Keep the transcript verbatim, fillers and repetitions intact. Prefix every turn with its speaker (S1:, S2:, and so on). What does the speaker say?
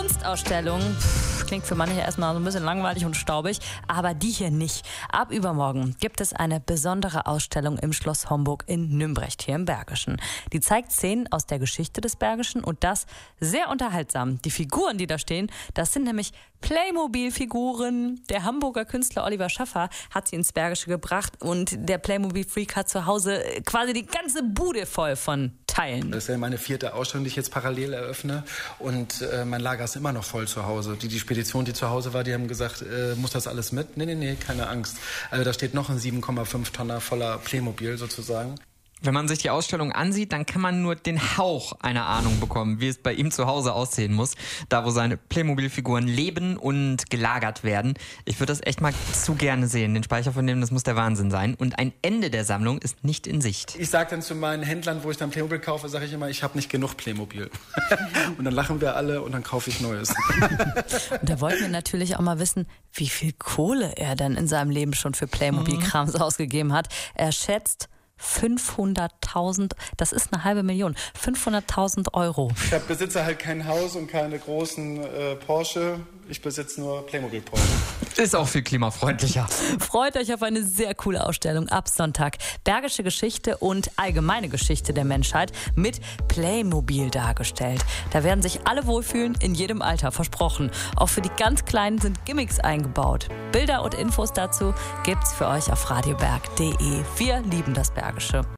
S1: Kunstausstellung. Pff, klingt für manche erstmal so ein bisschen langweilig und staubig, aber die hier nicht. Ab übermorgen gibt es eine besondere Ausstellung im Schloss Homburg in Nümbrecht hier im Bergischen. Die zeigt Szenen aus der Geschichte des Bergischen und das sehr unterhaltsam. Die Figuren, die da stehen, das sind nämlich Playmobil-Figuren. Der Hamburger Künstler Oliver Schaffer hat sie ins Bergische gebracht und der Playmobil-Freak hat zu Hause quasi die ganze Bude voll von Teilen.
S2: Das ist ja meine vierte Ausstellung, die ich jetzt parallel eröffne und äh, mein Lager ist immer noch voll zu Hause. Die, die Spedition, die zu Hause war, die haben gesagt, äh, muss das alles mit? Nee, nee, nee, keine Angst. Also da steht noch ein sieben Komma fünf Tonner voller Playmobil sozusagen.
S3: Wenn man sich die Ausstellung ansieht, dann kann man nur den Hauch einer Ahnung bekommen, wie es bei ihm zu Hause aussehen muss, da wo seine Playmobil-Figuren leben und gelagert werden. Ich würde das echt mal zu gerne sehen. Den Speicher von dem, das muss der Wahnsinn sein. Und ein Ende der Sammlung ist nicht in Sicht.
S2: Ich sage dann zu meinen Händlern, wo ich dann Playmobil kaufe, sage ich immer, ich habe nicht genug Playmobil. Und dann lachen wir alle und dann kaufe ich Neues.
S1: Und da wollten wir natürlich auch mal wissen, wie viel Kohle er denn in seinem Leben schon für Playmobil-Krams ausgegeben hat. Er schätzt fünfhunderttausend, das ist eine halbe Million, fünfhunderttausend Euro.
S2: Ich hab, besitze halt kein Haus und keine großen äh, Porsche, ich besitze nur Playmobil-Porsche.
S3: Ist auch viel klimafreundlicher.
S1: Freut euch auf eine sehr coole Ausstellung ab Sonntag. Bergische Geschichte und allgemeine Geschichte der Menschheit mit Playmobil dargestellt. Da werden sich alle wohlfühlen, in jedem Alter, versprochen. Auch für die ganz Kleinen sind Gimmicks eingebaut. Bilder und Infos dazu gibt's für euch auf radioberg punkt de. Wir lieben das Bergische.